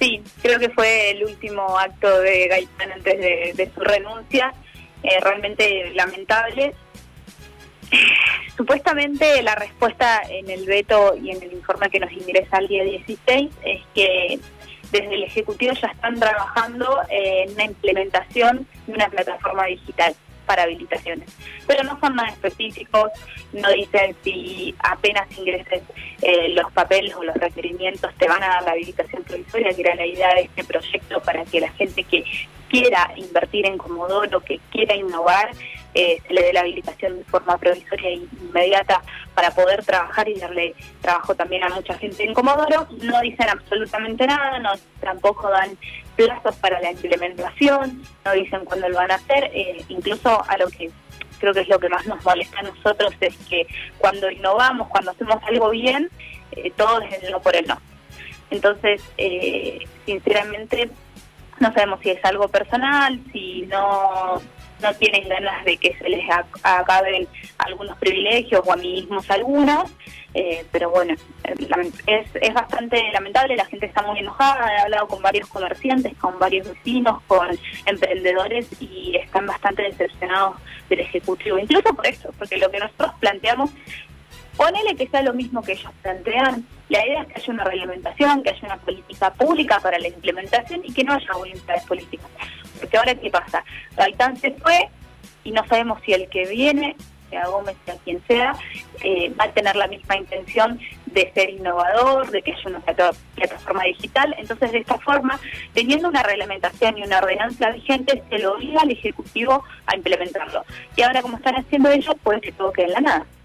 Sí, creo que fue el último acto de Gaitán antes de su renuncia, realmente lamentable. Supuestamente la respuesta en el veto y en el informe que nos ingresa el día 16 es que desde el Ejecutivo ya están trabajando en una implementación de una plataforma digital para habilitaciones, pero no son nada específicos, no dicen si apenas ingreses los papeles o los requerimientos te van a dar la habilitación provisoria, que era la idea de este proyecto para que la gente que quiera invertir en Comodoro, que quiera innovar, se le dé la habilitación de forma provisoria e inmediata para poder trabajar y darle trabajo también a mucha gente en Comodoro. No dicen absolutamente nada, no tampoco dan plazos para la implementación, no dicen cuándo lo van a hacer, incluso a lo que creo que es lo que más nos molesta a nosotros es que cuando innovamos, cuando hacemos algo bien, todo es el no por el no. Entonces, sinceramente, no sabemos si es algo personal, si no tienen ganas de que se les acaben algunos privilegios o amiguismos algunos, pero bueno, es bastante lamentable, la gente está muy enojada, he hablado con varios comerciantes, con varios vecinos, con emprendedores y están bastante decepcionados del Ejecutivo, incluso por esto, porque lo que nosotros planteamos, ponele que sea lo mismo que ellos plantean, la idea es que haya una reglamentación, que haya una política pública para la implementación y que no haya voluntades políticas. Porque ahora, ¿qué pasa? Gaitán se fue y no sabemos si el que viene, sea Gómez, sea quien sea, va a tener la misma intención de ser innovador, de que haya una plataforma digital. Entonces, de esta forma, teniendo una reglamentación y una ordenanza vigente, se lo obliga al Ejecutivo a implementarlo. Y ahora, como están haciendo ellos, puede que todo quede en la nada.